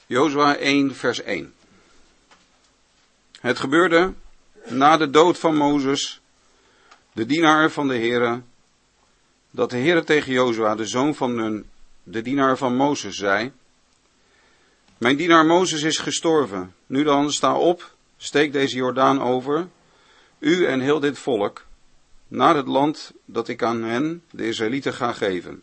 Jozua 1 vers 1. Het gebeurde na de dood van Mozes, de dienaar van de Heere, dat de Heere tegen Jozua, de zoon van Nun, de dienaar van Mozes, zei: Mijn dienaar Mozes is gestorven. Nu dan, sta op, steek deze Jordaan over, u en heel dit volk, naar het land dat ik aan hen, de Israëlieten, ga geven.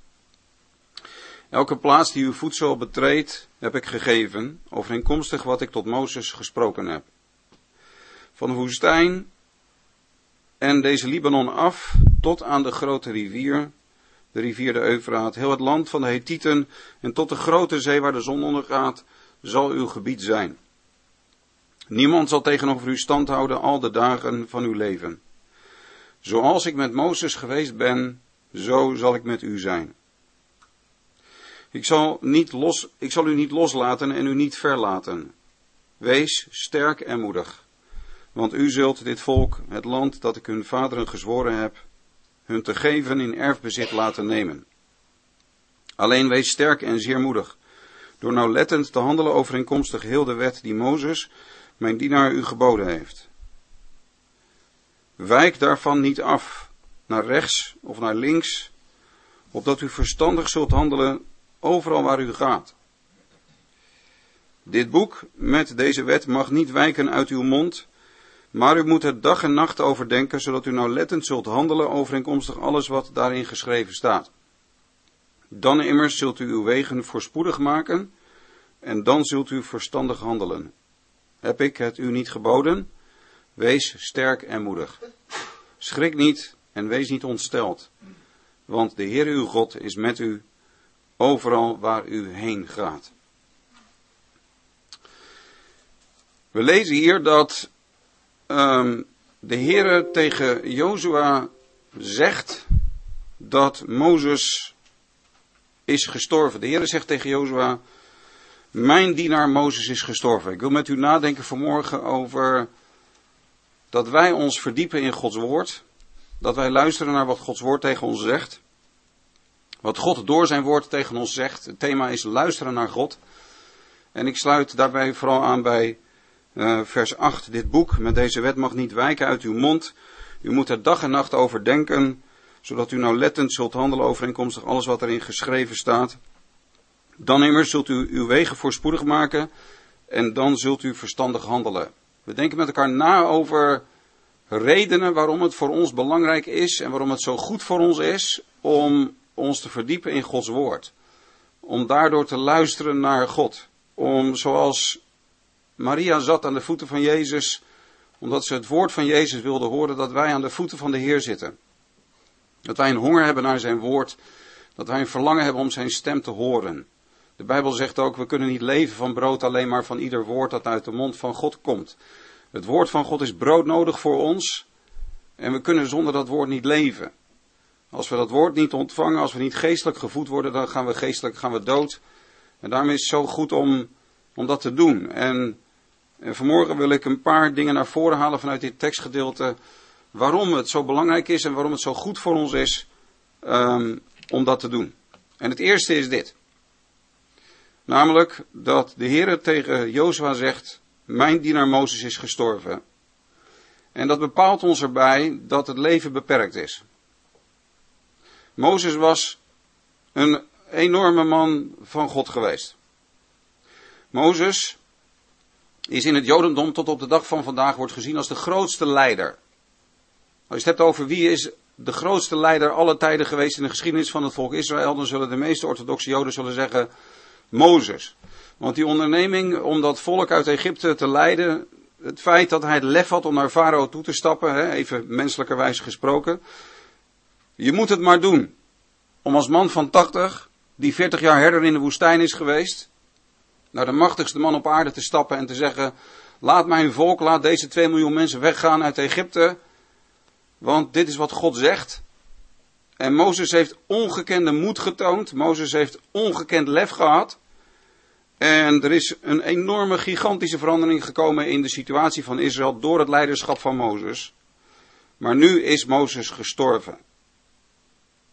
Elke plaats die uw voedsel betreedt, heb ik gegeven, overeenkomstig wat ik tot Mozes gesproken heb. Van de woestijn en deze Libanon af, tot aan de grote rivier, de rivier de Eufraat, heel het land van de Hethieten en tot de grote zee waar de zon ondergaat, zal uw gebied zijn. Niemand zal tegenover u stand houden al de dagen van uw leven. Zoals ik met Mozes geweest ben, zo zal ik met u zijn. Ik zal u niet loslaten en u niet verlaten. Wees sterk en moedig, want u zult dit volk, het land dat ik hun vaderen gezworen heb, hun te geven in erfbezit laten nemen. Alleen wees sterk en zeer moedig, door nauwlettend te handelen overeenkomstig heel de wet die Mozes, mijn dienaar, u geboden heeft. Wijk daarvan niet af, naar rechts of naar links, opdat u verstandig zult handelen overal waar u gaat. Dit boek met deze wet mag niet wijken uit uw mond, maar u moet er dag en nacht overdenken, zodat u nauwlettend zult handelen overeenkomstig alles wat daarin geschreven staat. Dan immers zult u uw wegen voorspoedig maken, en dan zult u verstandig handelen. Heb ik het u niet geboden? Wees sterk en moedig. Schrik niet en wees niet ontsteld, want de Heer uw God is met u overal waar u heen gaat. We lezen hier dat de Heere tegen Jozua zegt dat Mozes is gestorven. De Heere zegt tegen Jozua: Mijn dienaar Mozes is gestorven. Ik wil met u nadenken vanmorgen over dat wij ons verdiepen in Gods woord. Dat wij luisteren naar wat Gods woord tegen ons zegt. Wat God door zijn woord tegen ons zegt. Het thema is luisteren naar God. En ik sluit daarbij vooral aan bij vers 8. Dit boek met deze wet mag niet wijken uit uw mond. U moet er dag en nacht over denken, zodat u nauwlettend zult handelen overeenkomstig alles wat erin geschreven staat. Dan immers zult u uw wegen voorspoedig maken en dan zult u verstandig handelen. We denken met elkaar na over redenen waarom het voor ons belangrijk is en waarom het zo goed voor ons is om ons te verdiepen in Gods woord. Om daardoor te luisteren naar God. Om, zoals Maria zat aan de voeten van Jezus, omdat ze het woord van Jezus wilde horen, dat wij aan de voeten van de Heer zitten. Dat wij een honger hebben naar zijn woord. Dat wij een verlangen hebben om zijn stem te horen. De Bijbel zegt ook, we kunnen niet leven van brood alleen, maar van ieder woord dat uit de mond van God komt. Het woord van God is broodnodig voor ons. En we kunnen zonder dat woord niet leven. Als we dat woord niet ontvangen, als we niet geestelijk gevoed worden, dan gaan we dood. En daarom is het zo goed om dat te doen. En vanmorgen wil ik een paar dingen naar voren halen vanuit dit tekstgedeelte. Waarom het zo belangrijk is en waarom het zo goed voor ons is om dat te doen. En het eerste is dit. Namelijk dat de Heere tegen Jozua zegt: Mijn dienaar Mozes is gestorven. En dat bepaalt ons erbij dat het leven beperkt is. Mozes was een enorme man van God geweest. Mozes is in het Jodendom tot op de dag van vandaag wordt gezien als de grootste leider. Als je het hebt over wie is de grootste leider alle tijden geweest in de geschiedenis van het volk Israël, dan zullen de meeste orthodoxe Joden zeggen Mozes. Want die onderneming om dat volk uit Egypte te leiden, het feit dat hij het lef had om naar Farao toe te stappen, even menselijkerwijs gesproken. Je moet het maar doen. Om als man van 80, die 40 jaar herder in de woestijn is geweest, naar de machtigste man op aarde te stappen en te zeggen: laat mijn volk, laat deze 2 miljoen mensen weggaan uit Egypte, want dit is wat God zegt. En Mozes heeft ongekende moed getoond. Mozes heeft ongekend lef gehad. En er is een enorme, gigantische verandering gekomen in de situatie van Israël door het leiderschap van Mozes. Maar nu is Mozes gestorven.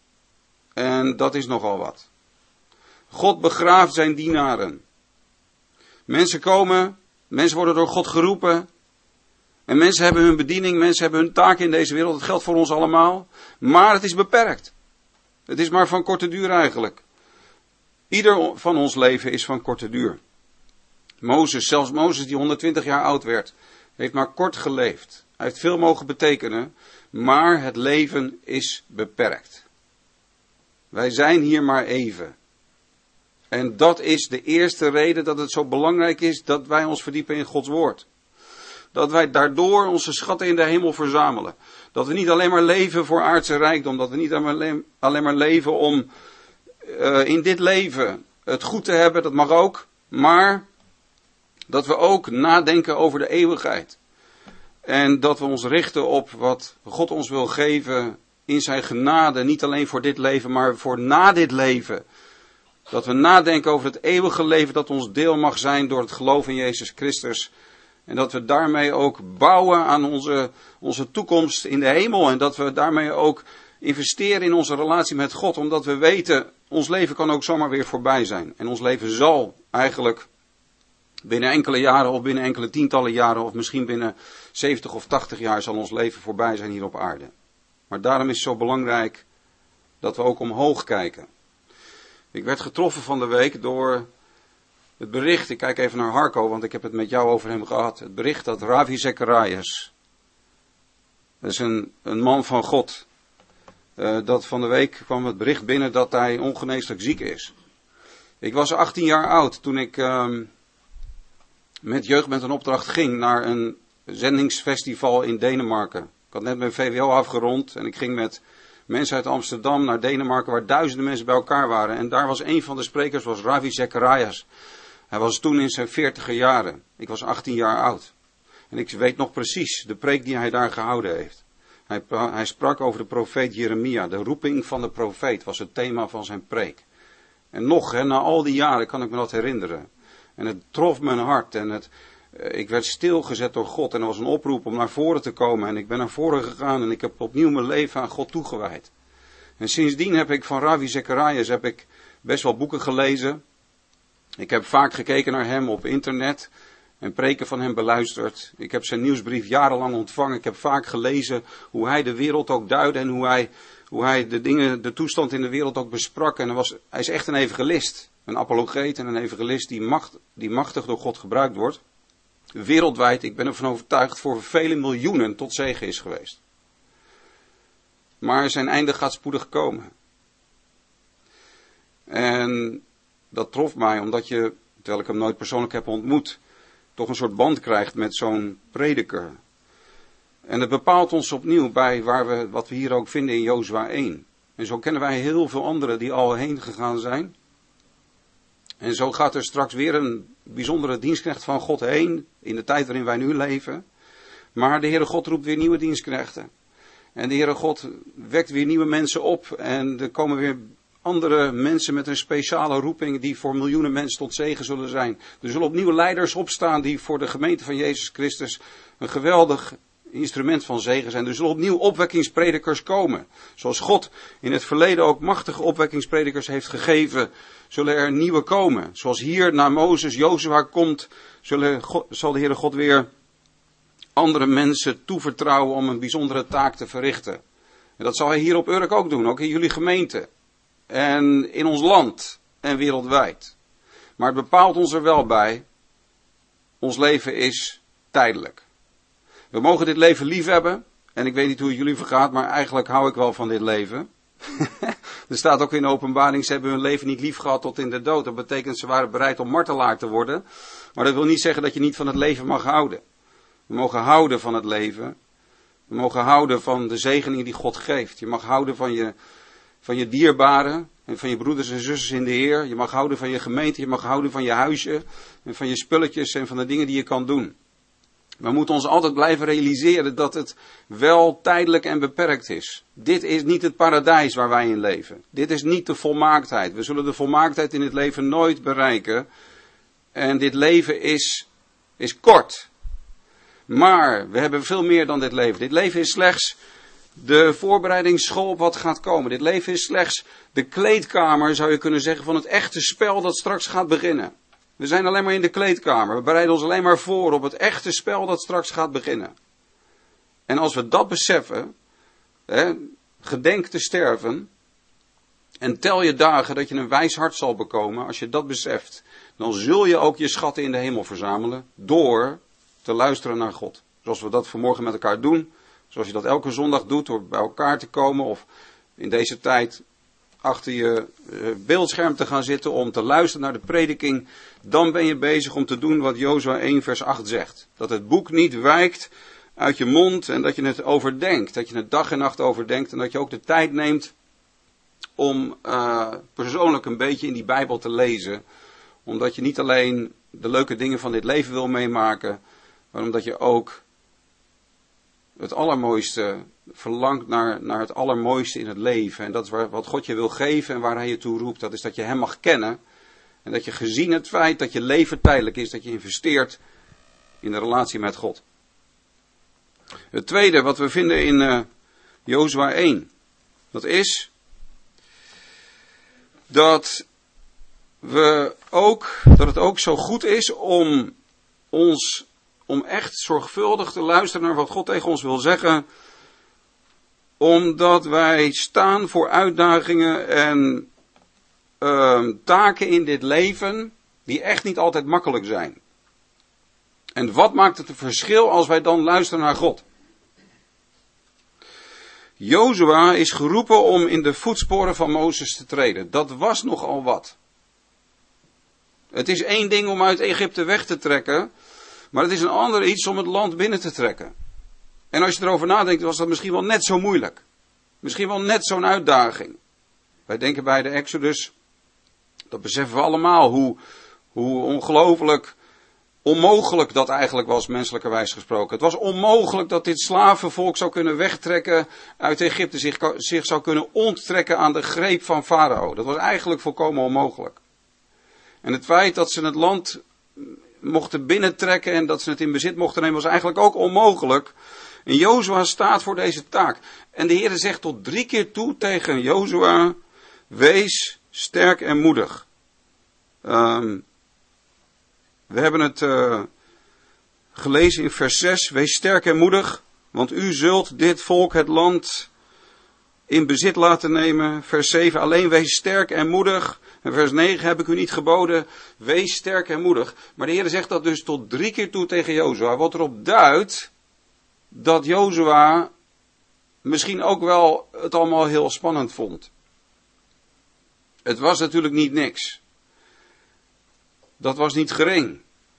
En dat is nogal wat. God begraaft zijn dienaren. Mensen komen, mensen worden door God geroepen. En mensen hebben hun bediening, mensen hebben hun taken in deze wereld. Dat geldt voor ons allemaal. Maar het is beperkt. Het is maar van korte duur eigenlijk. Ieder van ons leven is van korte duur. Mozes, zelfs Mozes die 120 jaar oud werd, heeft maar kort geleefd. Hij heeft veel mogen betekenen, maar het leven is beperkt. Wij zijn hier maar even. En dat is de eerste reden dat het zo belangrijk is dat wij ons verdiepen in Gods woord. Dat wij daardoor onze schatten in de hemel verzamelen. Dat we niet alleen maar leven voor aardse rijkdom. Dat we niet alleen maar leven om in dit leven het goed te hebben. Dat mag ook. Maar dat we ook nadenken over de eeuwigheid. En dat we ons richten op wat God ons wil geven in zijn genade. Niet alleen voor dit leven, maar voor na dit leven. Dat we nadenken over het eeuwige leven dat ons deel mag zijn door het geloof in Jezus Christus. En dat we daarmee ook bouwen aan onze toekomst in de hemel. En dat we daarmee ook investeren in onze relatie met God. Omdat we weten, ons leven kan ook zomaar weer voorbij zijn. En ons leven zal eigenlijk binnen enkele jaren of binnen enkele tientallen jaren of misschien binnen 70 of 80 jaar zal ons leven voorbij zijn hier op aarde. Maar daarom is het zo belangrijk dat we ook omhoog kijken. Ik werd getroffen van de week door het bericht, ik kijk even naar Harco, want ik heb het met jou over hem gehad. Het bericht dat Ravi Zacharias, dat is een man van God, dat van de week kwam het bericht binnen dat hij ongeneeslijk ziek is. Ik was 18 jaar oud toen ik met Jeugd met een Opdracht ging naar een zendingsfestival in Denemarken. Ik had net mijn VWO afgerond en ik ging met mensen uit Amsterdam naar Denemarken waar duizenden mensen bij elkaar waren. En daar was een van de sprekers, was Ravi Zacharias. Hij was toen in zijn 40e jaren. Ik was 18 jaar oud. En ik weet nog precies de preek die hij daar gehouden heeft. Hij sprak over de profeet Jeremia. De roeping van de profeet was het thema van zijn preek. En nog, na al die jaren kan ik me dat herinneren. En het trof mijn hart. En ik werd stilgezet door God. En er was een oproep om naar voren te komen. En ik ben naar voren gegaan en ik heb opnieuw mijn leven aan God toegewijd. En sindsdien heb ik van Ravi Zacharias best wel boeken gelezen. Ik heb vaak gekeken naar hem op internet en preken van hem beluisterd. Ik heb zijn nieuwsbrief jarenlang ontvangen. Ik heb vaak gelezen hoe hij de wereld ook duidde en hoe hij de toestand in de wereld ook besprak. En hij is echt een evangelist, een apologeet en een evangelist die machtig door God gebruikt wordt. Wereldwijd, ik ben ervan overtuigd, voor vele miljoenen tot zegen is geweest. Maar zijn einde gaat spoedig komen. En dat trof mij, omdat je, terwijl ik hem nooit persoonlijk heb ontmoet, toch een soort band krijgt met zo'n prediker. En het bepaalt ons opnieuw bij wat we hier ook vinden in Jozua 1. En zo kennen wij heel veel anderen die al heen gegaan zijn. En zo gaat er straks weer een bijzondere dienstknecht van God heen, in de tijd waarin wij nu leven. Maar de Heere God roept weer nieuwe dienstknechten. En de Heere God wekt weer nieuwe mensen op. En er komen weer andere mensen met een speciale roeping die voor miljoenen mensen tot zegen zullen zijn. Er zullen opnieuw leiders opstaan die voor de gemeente van Jezus Christus een geweldig instrument van zegen zijn. Er zullen opnieuw opwekkingspredikers komen. Zoals God in het verleden ook machtige opwekkingspredikers heeft gegeven, zullen er nieuwe komen. Zoals hier na Mozes Jozua komt, zal de Heere God weer andere mensen toevertrouwen om een bijzondere taak te verrichten. En dat zal hij hier op Urk ook doen, ook in jullie gemeente. En in ons land en wereldwijd. Maar het bepaalt ons er wel bij. Ons leven is tijdelijk. We mogen dit leven lief hebben. En ik weet niet hoe het jullie vergaat, maar eigenlijk hou ik wel van dit leven. Er staat ook in de Openbaring, ze hebben hun leven niet lief gehad tot in de dood. Dat betekent ze waren bereid om martelaar te worden. Maar dat wil niet zeggen dat je niet van het leven mag houden. We mogen houden van het leven. We mogen houden van de zegening die God geeft. Je mag houden van je dierbaren en van je broeders en zusters in de Heer. Je mag houden van je gemeente, je mag houden van je huisje en van je spulletjes en van de dingen die je kan doen. We moeten ons altijd blijven realiseren dat het wel tijdelijk en beperkt is. Dit is niet het paradijs waar wij in leven. Dit is niet de volmaaktheid. We zullen de volmaaktheid in het leven nooit bereiken. En dit leven is kort. Maar we hebben veel meer dan dit leven. Dit leven is slechts de voorbereidingsschool op wat gaat komen. Dit leven is slechts de kleedkamer, zou je kunnen zeggen, van het echte spel dat straks gaat beginnen. We zijn alleen maar in de kleedkamer. We bereiden ons alleen maar voor op het echte spel dat straks gaat beginnen. En als we dat beseffen, gedenk te sterven en tel je dagen dat je een wijs hart zal bekomen. Als je dat beseft, dan zul je ook je schatten in de hemel verzamelen door te luisteren naar God. Zoals we dat vanmorgen met elkaar doen. Zoals je dat elke zondag doet door bij elkaar te komen of in deze tijd achter je beeldscherm te gaan zitten om te luisteren naar de prediking. Dan ben je bezig om te doen wat Jozua 1 vers 8 zegt. Dat het boek niet wijkt uit je mond en dat je het overdenkt. Dat je het dag en nacht overdenkt en dat je ook de tijd neemt om persoonlijk een beetje in die Bijbel te lezen. Omdat je niet alleen de leuke dingen van dit leven wil meemaken, maar omdat je ook het allermooiste verlangt naar het allermooiste in het leven. En dat is wat God je wil geven en waar hij je toe roept. Dat is dat je hem mag kennen. En dat je gezien het feit dat je leven tijdelijk is, dat je investeert in de relatie met God. Het tweede wat we vinden in Jozua 1. Dat is dat het ook zo goed is om echt zorgvuldig te luisteren naar wat God tegen ons wil zeggen. Omdat wij staan voor uitdagingen en taken in dit leven die echt niet altijd makkelijk zijn. En wat maakt het een verschil als wij dan luisteren naar God? Jozua is geroepen om in de voetsporen van Mozes te treden. Dat was nogal wat. Het is één ding om uit Egypte weg te trekken, maar het is een ander iets om het land binnen te trekken. En als je erover nadenkt, was dat misschien wel net zo moeilijk. Misschien wel net zo'n uitdaging. Wij denken bij de Exodus, dat beseffen we allemaal, hoe ongelooflijk onmogelijk dat eigenlijk was, menselijkerwijs gesproken. Het was onmogelijk dat dit slavenvolk zou kunnen wegtrekken uit Egypte, zich zou kunnen onttrekken aan de greep van Farao. Dat was eigenlijk volkomen onmogelijk. En het feit dat ze het land mochten binnentrekken en dat ze het in bezit mochten nemen, was eigenlijk ook onmogelijk. En Jozua staat voor deze taak. En de Heer zegt tot 3 keer toe tegen Jozua, wees sterk en moedig. We hebben het gelezen in vers 6, wees sterk en moedig, want u zult dit volk het land in bezit laten nemen. Vers 7, alleen wees sterk en moedig. En vers 9, heb ik u niet geboden, wees sterk en moedig. Maar de Heer zegt dat dus tot 3 keer toe tegen Jozua, wat erop duidt dat Jozua misschien ook wel het allemaal heel spannend vond. Het was natuurlijk niet niks. Dat was niet gering.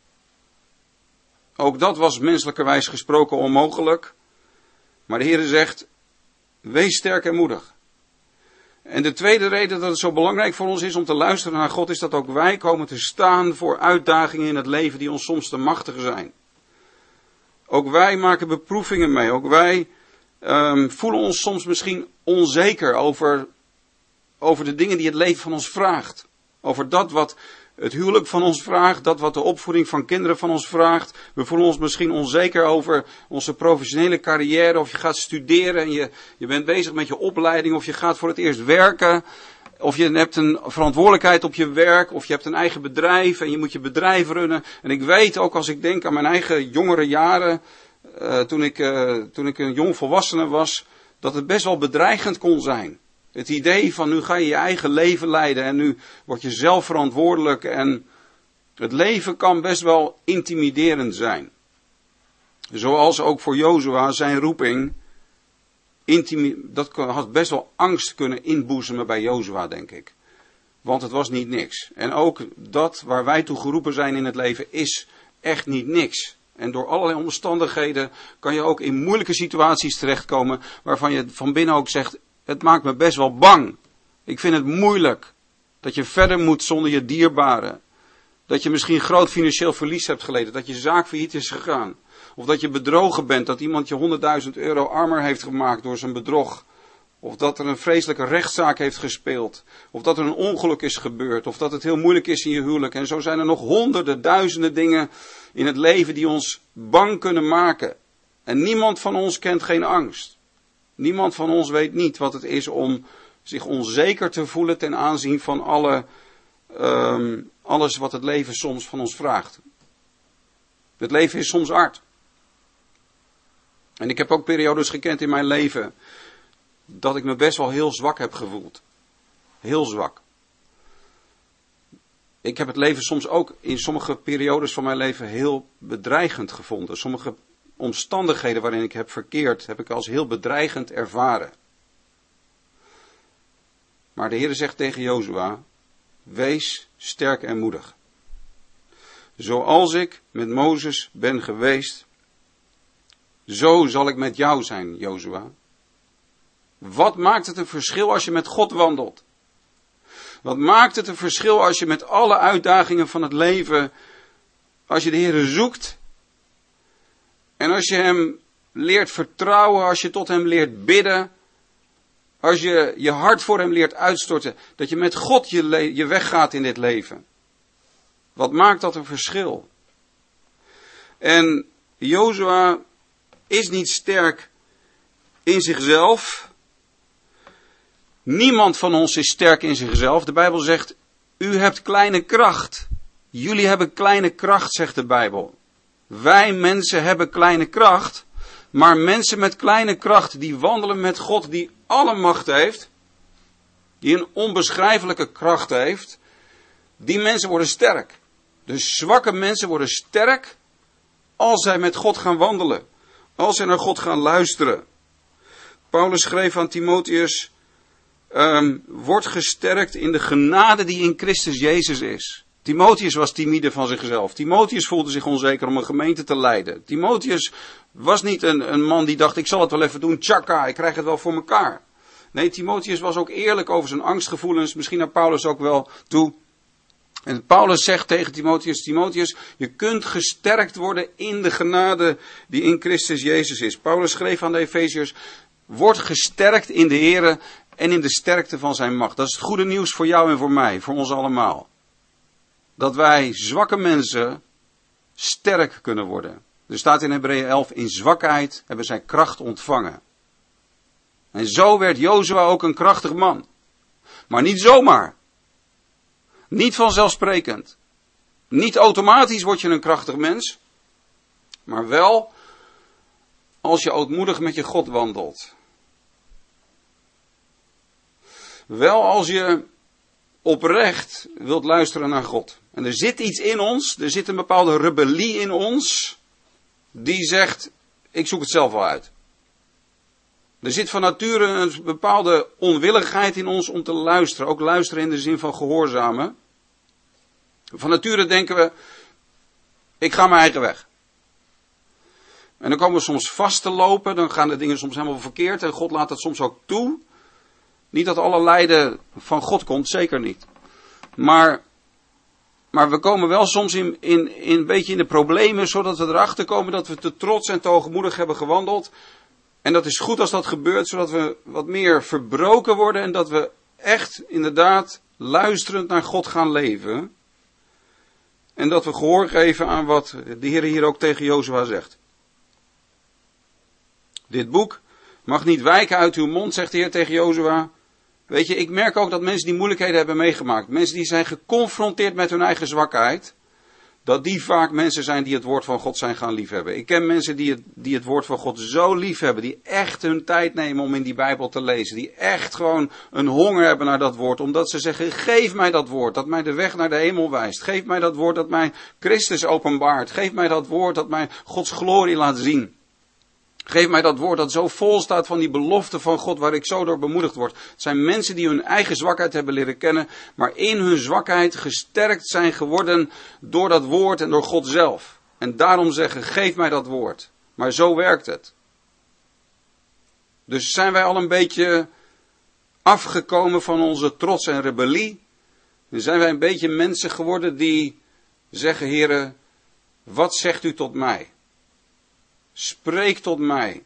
Ook dat was menselijkerwijs gesproken onmogelijk. Maar de Heer zegt, wees sterk en moedig. En de tweede reden dat het zo belangrijk voor ons is om te luisteren naar God, is dat ook wij komen te staan voor uitdagingen in het leven die ons soms te machtig zijn. Ook wij maken beproevingen mee. Ook wij voelen ons soms misschien onzeker over de dingen die het leven van ons vraagt. Over dat wat het huwelijk van ons vraagt, dat wat de opvoeding van kinderen van ons vraagt. We voelen ons misschien onzeker over onze professionele carrière, of je gaat studeren en je bent bezig met je opleiding, of je gaat voor het eerst werken, of je hebt een verantwoordelijkheid op je werk, of je hebt een eigen bedrijf en je moet je bedrijf runnen. En ik weet ook, als ik denk aan mijn eigen jongere jaren, toen ik een jong volwassene was, dat het best wel bedreigend kon zijn. Het idee van nu ga je je eigen leven leiden en nu word je zelf verantwoordelijk en het leven kan best wel intimiderend zijn. Zoals ook voor Jozua zijn roeping, dat had best wel angst kunnen inboezemen bij Jozua, denk ik. Want het was niet niks. En ook dat waar wij toe geroepen zijn in het leven is echt niet niks. En door allerlei omstandigheden kan je ook in moeilijke situaties terechtkomen waarvan je van binnen ook zegt, het maakt me best wel bang. Ik vind het moeilijk dat je verder moet zonder je dierbaren. Dat je misschien groot financieel verlies hebt geleden. Dat je zaak failliet is gegaan. Of dat je bedrogen bent. Dat iemand je 100.000 euro armer heeft gemaakt door zijn bedrog. Of dat er een vreselijke rechtszaak heeft gespeeld. Of dat er een ongeluk is gebeurd. Of dat het heel moeilijk is in je huwelijk. En zo zijn er nog honderden, duizenden dingen in het leven die ons bang kunnen maken. En niemand van ons kent geen angst. Niemand van ons weet niet wat het is om zich onzeker te voelen ten aanzien van alle alles wat het leven soms van ons vraagt. Het leven is soms hard. En ik heb ook periodes gekend in mijn leven dat ik me best wel heel zwak heb gevoeld. Heel zwak. Ik heb het leven soms ook in sommige periodes van mijn leven heel bedreigend gevonden. Sommige omstandigheden waarin ik heb verkeerd, heb ik als heel bedreigend ervaren. Maar de Heer zegt tegen Jozua, wees sterk en moedig. Zoals ik met Mozes ben geweest, zo zal ik met jou zijn, Jozua. Wat maakt het een verschil als je met God wandelt? Wat maakt het een verschil als je met alle uitdagingen van het leven, als je de Heer zoekt en als je Hem leert vertrouwen, als je tot Hem leert bidden, als je je hart voor Hem leert uitstorten, dat je met God je weg gaat in dit leven. Wat maakt dat een verschil? En Jozua is niet sterk in zichzelf. Niemand van ons is sterk in zichzelf. De Bijbel zegt, u hebt kleine kracht. Jullie hebben kleine kracht, zegt de Bijbel. Wij mensen hebben kleine kracht. Maar mensen met kleine kracht, die wandelen met God die alle macht heeft. Die een onbeschrijfelijke kracht heeft. Die mensen worden sterk. Dus zwakke mensen worden sterk als zij met God gaan wandelen. Als zij naar God gaan luisteren. Paulus schreef aan Timotheus, word gesterkt in de genade die in Christus Jezus is. Timotheus was timide van zichzelf. Timotheus voelde zich onzeker om een gemeente te leiden. Timotheus was niet een man die dacht, ik zal het wel even doen, tjaka, ik krijg het wel voor mekaar. Nee, Timotheus was ook eerlijk over zijn angstgevoelens, misschien naar Paulus ook wel toe. En Paulus zegt tegen Timotheus, Timotheus, je kunt gesterkt worden in de genade die in Christus Jezus is. Paulus schreef aan de Efeziërs, word gesterkt in de Here en in de sterkte van zijn macht. Dat is het goede nieuws voor jou en voor mij, voor ons allemaal. Dat wij zwakke mensen sterk kunnen worden. Er staat in Hebreeën 11, in zwakheid hebben zij kracht ontvangen. En zo werd Jozua ook een krachtig man. Maar niet zomaar. Niet vanzelfsprekend. Niet automatisch word je een krachtig mens. Maar wel als je ootmoedig met je God wandelt. Wel als je oprecht wilt luisteren naar God. En er zit iets in ons, er zit een bepaalde rebellie in ons, die zegt, ik zoek het zelf wel uit. Er zit van nature een bepaalde onwilligheid in ons om te luisteren. Ook luisteren in de zin van gehoorzamen. Van nature denken we, ik ga mijn eigen weg. En dan komen we soms vast te lopen, dan gaan de dingen soms helemaal verkeerd en God laat dat soms ook toe. Niet dat alle lijden van God komt, zeker niet. Maar we komen wel soms in een beetje in de problemen, zodat we erachter komen dat we te trots en te hoogmoedig hebben gewandeld. En dat is goed als dat gebeurt, zodat we wat meer verbroken worden en dat we echt inderdaad luisterend naar God gaan leven. En dat we gehoor geven aan wat de Heer hier ook tegen Jozua zegt. Dit boek mag niet wijken uit uw mond, zegt de Heer tegen Jozua. Weet je, ik merk ook dat mensen die moeilijkheden hebben meegemaakt, mensen die zijn geconfronteerd met hun eigen zwakheid, dat die vaak mensen zijn die het woord van God zijn gaan liefhebben. Ik ken mensen die het woord van God zo liefhebben, die echt hun tijd nemen om in die Bijbel te lezen, die echt gewoon een honger hebben naar dat woord, omdat ze zeggen, geef mij dat woord, dat mij de weg naar de hemel wijst. Geef mij dat woord dat mij Christus openbaart. Geef mij dat woord dat mij Gods glorie laat zien. Geef mij dat woord dat zo vol staat van die belofte van God waar ik zo door bemoedigd word. Het zijn mensen die hun eigen zwakheid hebben leren kennen, maar in hun zwakheid gesterkt zijn geworden door dat woord en door God zelf. En daarom zeggen, geef mij dat woord. Maar zo werkt het. Dus zijn wij al een beetje afgekomen van onze trots en rebellie. En zijn wij een beetje mensen geworden die zeggen, Heere, wat zegt u tot mij? Spreek tot mij.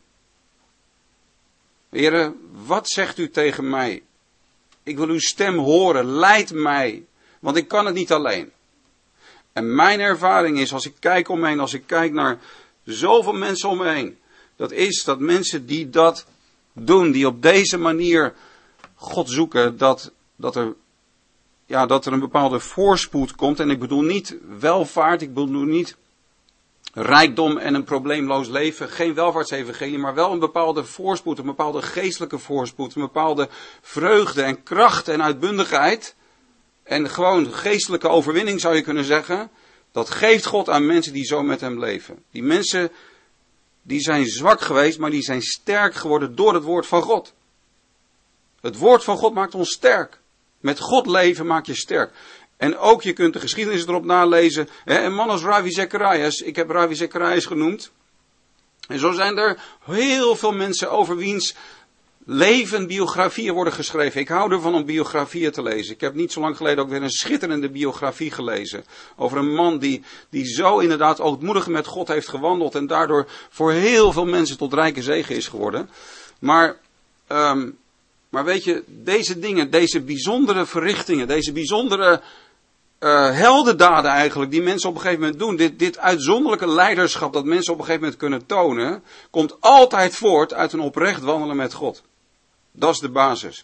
Heere, wat zegt u tegen mij? Ik wil uw stem horen, leid mij, want ik kan het niet alleen. En mijn ervaring is, als ik kijk om me heen, als ik kijk naar zoveel mensen om me heen, dat is dat mensen die dat doen, die op deze manier God zoeken, dat er dat er een bepaalde voorspoed komt. En ik bedoel niet welvaart, ik bedoel niet rijkdom en een probleemloos leven. Geen welvaartsevangelie, maar wel een bepaalde voorspoed, een bepaalde geestelijke voorspoed. Een bepaalde vreugde en kracht en uitbundigheid. En gewoon geestelijke overwinning zou je kunnen zeggen. Dat geeft God aan mensen die zo met hem leven. Die mensen, die zijn zwak geweest, maar die zijn sterk geworden door het woord van God. Het woord van God maakt ons sterk. Met God leven maakt je sterk. En ook, je kunt de geschiedenis erop nalezen. Een man als Ravi Zacharias, ik heb Ravi Zacharias genoemd. En zo zijn er heel veel mensen over wiens leven biografieën worden geschreven. Ik hou ervan om biografieën te lezen. Ik heb niet zo lang geleden ook weer een schitterende biografie gelezen. Over een man die zo inderdaad ootmoedig met God heeft gewandeld. En daardoor voor heel veel mensen tot rijke zegen is geworden. Maar weet je, deze dingen, deze bijzondere verrichtingen, deze bijzondere heldendaden eigenlijk, die mensen op een gegeven moment doen, dit uitzonderlijke leiderschap dat mensen op een gegeven moment kunnen tonen, komt altijd voort uit een oprecht wandelen met God. Dat is de basis.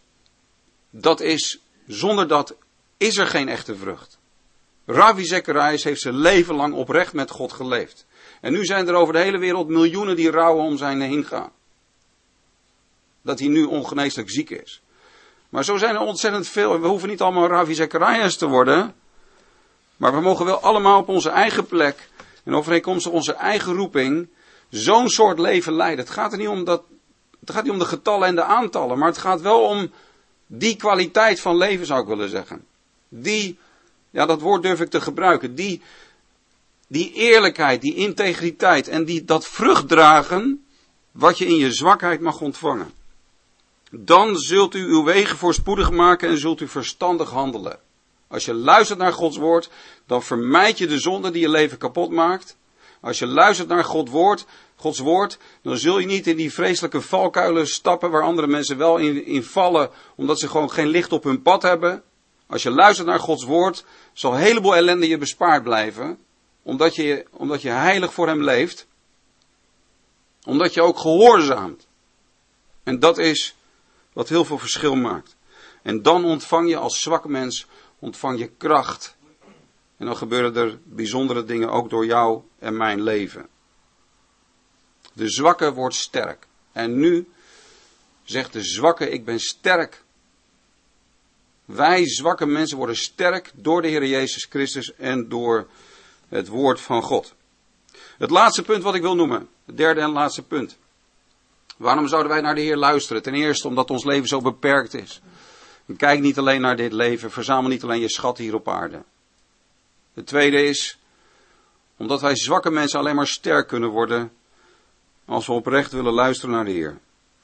Zonder dat is er geen echte vrucht. Ravi Zacharias heeft zijn leven lang oprecht met God geleefd. En nu zijn er over de hele wereld miljoenen die rouwen om zijn heen gaan. Dat hij nu ongeneeslijk ziek is. Maar zo zijn er ontzettend veel. We hoeven niet allemaal Ravi Zacharias te worden. Maar we mogen wel allemaal op onze eigen plek. En overeenkomstig onze eigen roeping. Zo'n soort leven leiden. Het gaat er niet om de getallen en de aantallen. Maar het gaat wel om die kwaliteit van leven, zou ik willen zeggen. Dat woord durf ik te gebruiken. Die eerlijkheid, die integriteit. En dat vruchtdragen. Wat je in je zwakheid mag ontvangen. Dan zult u uw wegen voorspoedig maken en zult u verstandig handelen. Als je luistert naar Gods woord, dan vermijd je de zonde die je leven kapot maakt. Als je luistert naar Gods woord, dan zul je niet in die vreselijke valkuilen stappen waar andere mensen wel in vallen, omdat ze gewoon geen licht op hun pad hebben. Als je luistert naar Gods woord, zal een heleboel ellende je bespaard blijven, omdat je heilig voor hem leeft. Omdat je ook gehoorzaamt. En dat is wat heel veel verschil maakt. En dan ontvang je als zwak mens, ontvang je kracht. En dan gebeuren er bijzondere dingen ook door jou en mijn leven. De zwakke wordt sterk. En nu zegt de zwakke, ik ben sterk. Wij zwakke mensen worden sterk door de Heer Jezus Christus en door het woord van God. Het laatste punt wat ik wil noemen. Het derde en laatste punt. Waarom zouden wij naar de Heer luisteren? Ten eerste omdat ons leven zo beperkt is. En kijk niet alleen naar dit leven. Verzamel niet alleen je schat hier op aarde. Het tweede is omdat wij zwakke mensen alleen maar sterk kunnen worden als we oprecht willen luisteren naar de Heer.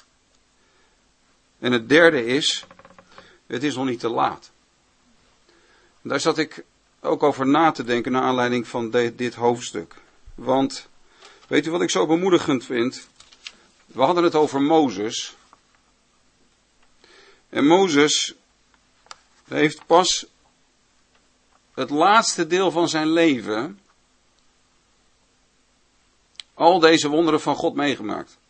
En het derde is, het is nog niet te laat. En daar zat ik ook over na te denken naar aanleiding van dit hoofdstuk. Want, weet u wat ik zo bemoedigend vind? We hadden het over Mozes. En Mozes heeft pas het laatste deel van zijn leven al deze wonderen van God meegemaakt.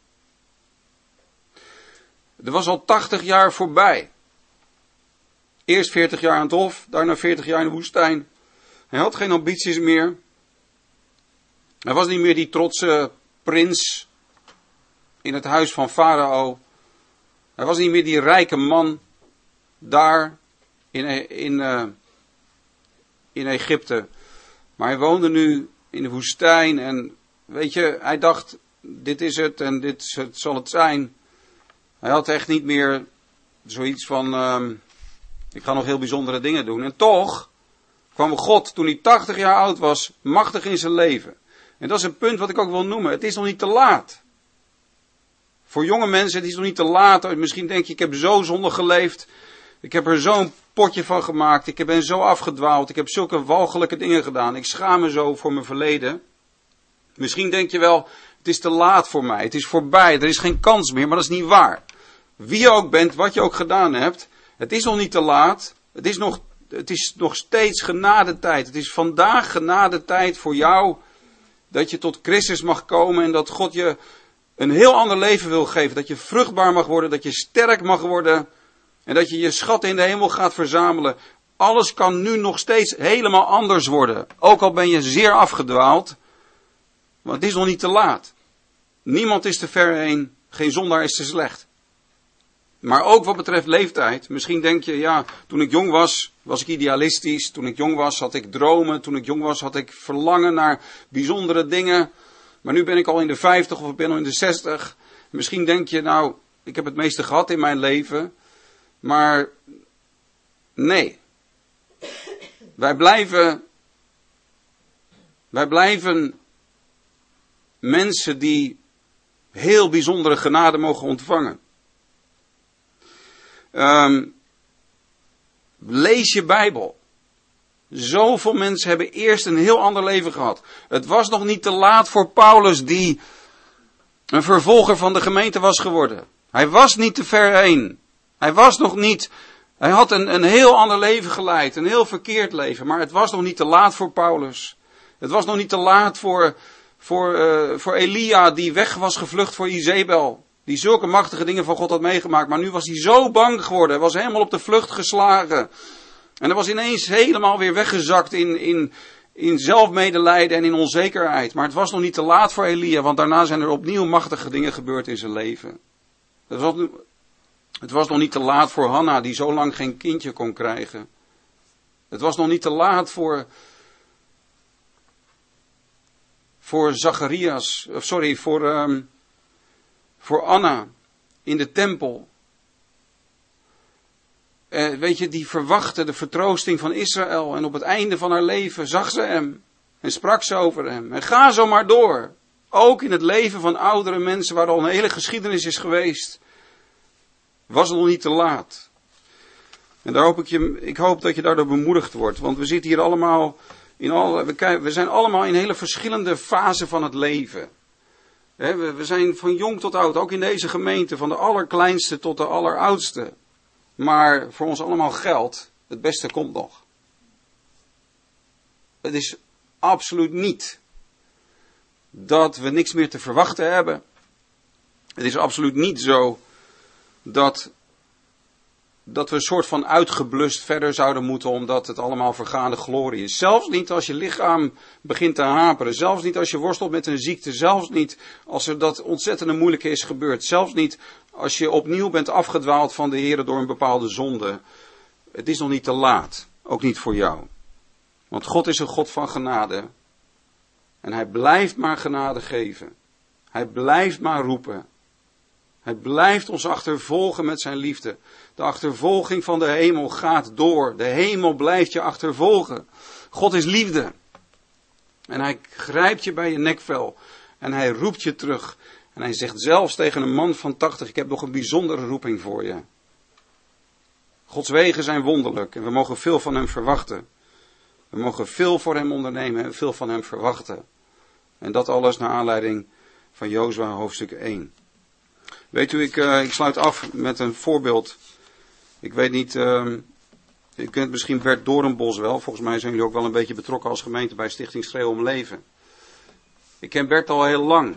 Er was al 80 jaar voorbij. Eerst 40 jaar aan het hof, daarna 40 jaar in de woestijn. Hij had geen ambities meer. Hij was niet meer die trotse prins in het huis van Farao. Hij was niet meer die rijke man daar in Egypte. Maar hij woonde nu in de woestijn en weet je, hij dacht, dit is het en dit zal het zijn. Hij had echt niet meer zoiets van, ik ga nog heel bijzondere dingen doen. En toch kwam God, toen hij 80 jaar oud was, machtig in zijn leven. En dat is een punt wat ik ook wil noemen. Het is nog niet te laat. Voor jonge mensen, het is nog niet te laat. Misschien denk je, ik heb zo zondig geleefd. Ik heb er zo'n potje van gemaakt. Ik ben zo afgedwaald. Ik heb zulke walgelijke dingen gedaan. Ik schaam me zo voor mijn verleden. Misschien denk je wel, het is te laat voor mij. Het is voorbij. Er is geen kans meer. Maar dat is niet waar. Wie je ook bent, wat je ook gedaan hebt. Het is nog niet te laat. Het is nog steeds genadetijd. Het is vandaag genadetijd voor jou. Dat je tot Christus mag komen. En dat God je een heel ander leven wil geven. Dat je vruchtbaar mag worden. Dat je sterk mag worden. En dat je je schatten in de hemel gaat verzamelen. Alles kan nu nog steeds helemaal anders worden. Ook al ben je zeer afgedwaald. Want het is nog niet te laat. Niemand is te ver heen. Geen zondaar is te slecht. Maar ook wat betreft leeftijd. Misschien denk je, ja, toen ik jong was, was ik idealistisch. Toen ik jong was, had ik dromen. Toen ik jong was, had ik verlangen naar bijzondere dingen. Maar nu ben ik al in de 50 of ik ben al in de 60. Misschien denk je, nou, ik heb het meeste gehad in mijn leven. Maar nee. Wij blijven mensen die heel bijzondere genade mogen ontvangen. Lees je Bijbel. Zoveel mensen hebben eerst een heel ander leven gehad. Het was nog niet te laat voor Paulus die een vervolger van de gemeente was geworden. Hij was niet te ver heen. Hij had een heel ander leven geleid. Een heel verkeerd leven. Maar het was nog niet te laat voor Paulus. Het was nog niet te laat voor Elia die weg was gevlucht voor Izebel. Die zulke machtige dingen van God had meegemaakt. Maar nu was hij zo bang geworden. Hij was helemaal op de vlucht geslagen. En hij was ineens helemaal weer weggezakt in zelfmedelijden en in onzekerheid. Maar het was nog niet te laat voor Elia. Want daarna zijn er opnieuw machtige dingen gebeurd in zijn leven. Het was nog niet te laat voor Hanna die zo lang geen kindje kon krijgen. Het was nog niet te laat voor Zacharias. Voor Anna in de tempel. Weet je, die verwachtte de vertroosting van Israël. En op het einde van haar leven zag ze hem. En sprak ze over hem. En ga zo maar door. Ook in het leven van oudere mensen waar al een hele geschiedenis is geweest. Was het nog niet te laat. En ik hoop dat je daardoor bemoedigd wordt. Want we zitten hier allemaal we zijn allemaal in hele verschillende fasen van het leven. We zijn van jong tot oud, ook in deze gemeente, van de allerkleinste tot de alleroudste. Maar voor ons allemaal geldt, het beste komt nog. Het is absoluut niet dat we niks meer te verwachten hebben. Het is absoluut niet zo dat we een soort van uitgeblust verder zouden moeten omdat het allemaal vergaande glorie is. Zelfs niet als je lichaam begint te haperen. Zelfs niet als je worstelt met een ziekte. Zelfs niet als er dat ontzettende moeilijke is gebeurd. Zelfs niet als je opnieuw bent afgedwaald van de Heer door een bepaalde zonde. Het is nog niet te laat. Ook niet voor jou. Want God is een God van genade. En hij blijft maar genade geven. Hij blijft maar roepen. Hij blijft ons achtervolgen met zijn liefde. De achtervolging van de hemel gaat door. De hemel blijft je achtervolgen. God is liefde. En hij grijpt je bij je nekvel. En hij roept je terug. En hij zegt zelfs tegen een man van 80, ik heb nog een bijzondere roeping voor je. Gods wegen zijn wonderlijk. En we mogen veel van hem verwachten. We mogen veel voor hem ondernemen en veel van hem verwachten. En dat alles naar aanleiding van Jozua hoofdstuk 1. Weet u, ik sluit af met een voorbeeld. Ik weet niet, u kent misschien Bert Doornbos wel. Volgens mij zijn jullie ook wel een beetje betrokken als gemeente bij Stichting Schreeuw om Leven. Ik ken Bert al heel lang.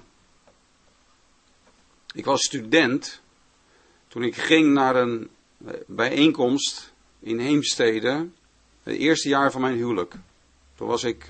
Ik was student toen ik ging naar een bijeenkomst in Heemstede. Het eerste jaar van mijn huwelijk. Toen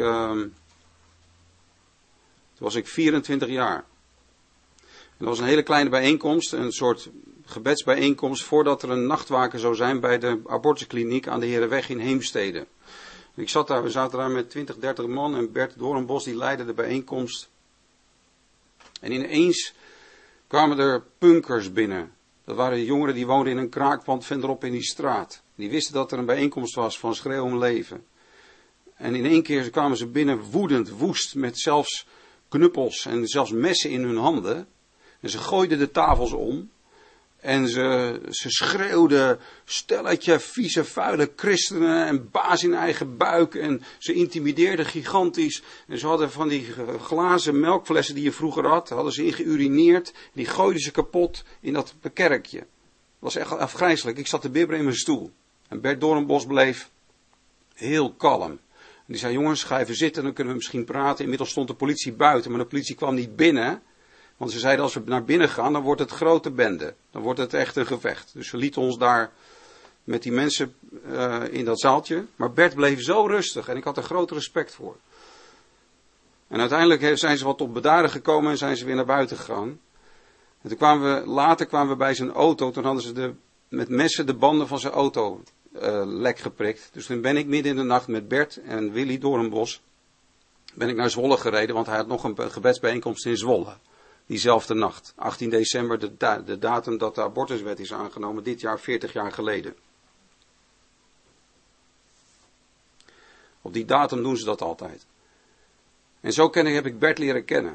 was ik 24 jaar. En dat was een hele kleine bijeenkomst, een soort gebedsbijeenkomst voordat er een nachtwaker zou zijn bij de abortuskliniek aan de Herenweg in Heemstede. We zaten daar met 20, 30 man en Bert Doornbos die leidde de bijeenkomst. En ineens kwamen er punkers binnen. Dat waren jongeren die woonden in een kraakpand verderop in die straat. Die wisten dat er een bijeenkomst was van Schreeuw om Leven. En in één keer kwamen ze binnen woedend, woest, met zelfs knuppels en zelfs messen in hun handen. En ze gooiden de tafels om. En ze schreeuwden, stelletje vieze, vuile christenen en baas in eigen buik. En ze intimideerden gigantisch. En ze hadden van die glazen melkflessen die je vroeger had, hadden ze ingeurineerd. Die gooiden ze kapot in dat kerkje. Dat was echt afgrijselijk. Ik zat te bibberen in mijn stoel. En Bert Doornbos bleef heel kalm. En die zei, jongens, ga even zitten, dan kunnen we misschien praten. Inmiddels stond de politie buiten, maar de politie kwam niet binnen. Want ze zeiden, als we naar binnen gaan, dan wordt het grote bende. Dan wordt het echt een gevecht. Dus ze lieten ons daar met die mensen in dat zaaltje. Maar Bert bleef zo rustig en ik had er groot respect voor. En uiteindelijk zijn ze wat op bedaren gekomen en zijn ze weer naar buiten gegaan. En toen later kwamen we bij zijn auto. Toen hadden ze met messen de banden van zijn auto lek geprikt. Dus toen ben ik midden in de nacht met Bert en Willy Doornbos ben ik naar Zwolle gereden. Want hij had nog een gebedsbijeenkomst in Zwolle. Diezelfde nacht. 18 december, de datum dat de abortuswet is aangenomen. Dit jaar 40 jaar geleden. Op die datum doen ze dat altijd. En zo heb ik Bert leren kennen.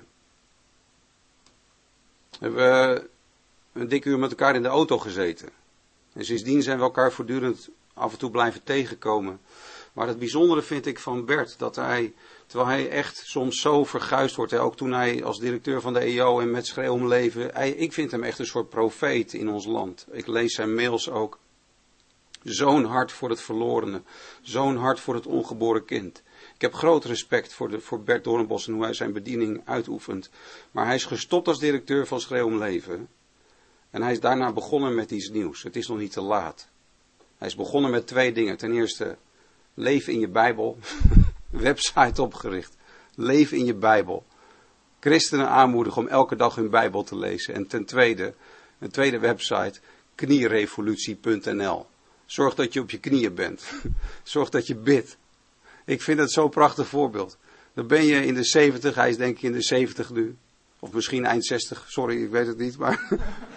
We hebben een dikke uur met elkaar in de auto gezeten. En sindsdien zijn we elkaar voortdurend af en toe blijven tegenkomen. Maar het bijzondere vind ik van Bert, dat hij, terwijl hij echt soms zo verguisd wordt, ook toen hij als directeur van de EO en met Schreeuw om Leven, ik vind hem echt een soort profeet in ons land. Ik lees zijn mails ook. Zo'n hart voor het verlorene, zo'n hart voor het ongeboren kind. Ik heb groot respect voor Bert Doornbos en hoe hij zijn bediening uitoefent. Maar hij is gestopt als directeur van Schreeuw om Leven. En hij is daarna begonnen met iets nieuws. Het is nog niet te laat. Hij is begonnen met 2 dingen. Ten eerste, leef in je Bijbel. Website opgericht. Leef in je Bijbel. Christenen aanmoedigen om elke dag hun Bijbel te lezen. En ten tweede, een tweede website, knierevolutie.nl. Zorg dat je op je knieën bent. Zorg dat je bidt. Ik vind het zo'n prachtig voorbeeld. Dan ben je in de 70, hij is denk ik in de 70 nu. Of misschien eind 60, sorry, ik weet het niet. Maar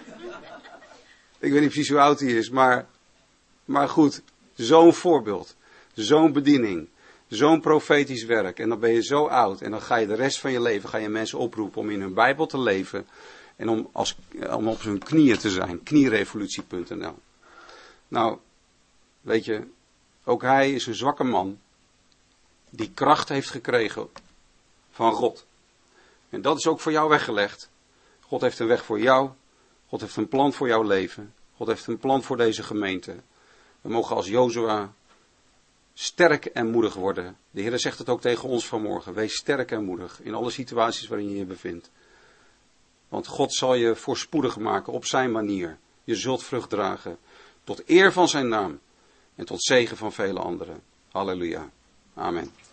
ik weet niet precies hoe oud hij is. Maar goed, zo'n voorbeeld. Zo'n bediening. Zo'n profetisch werk. En dan ben je zo oud. En dan ga je de rest van je leven mensen oproepen om in hun Bijbel te leven. En om op hun knieën te zijn. Knierevolutie.nl. Nou, weet je, ook hij is een zwakke man. Die kracht heeft gekregen van God. En dat is ook voor jou weggelegd. God heeft een weg voor jou. God heeft een plan voor jouw leven. God heeft een plan voor deze gemeente. We mogen als Jozua sterk en moedig worden. De Heer zegt het ook tegen ons vanmorgen. Wees sterk en moedig in alle situaties waarin je je bevindt. Want God zal je voorspoedig maken op zijn manier. Je zult vrucht dragen. Tot eer van zijn naam. En tot zegen van vele anderen. Halleluja. Amen.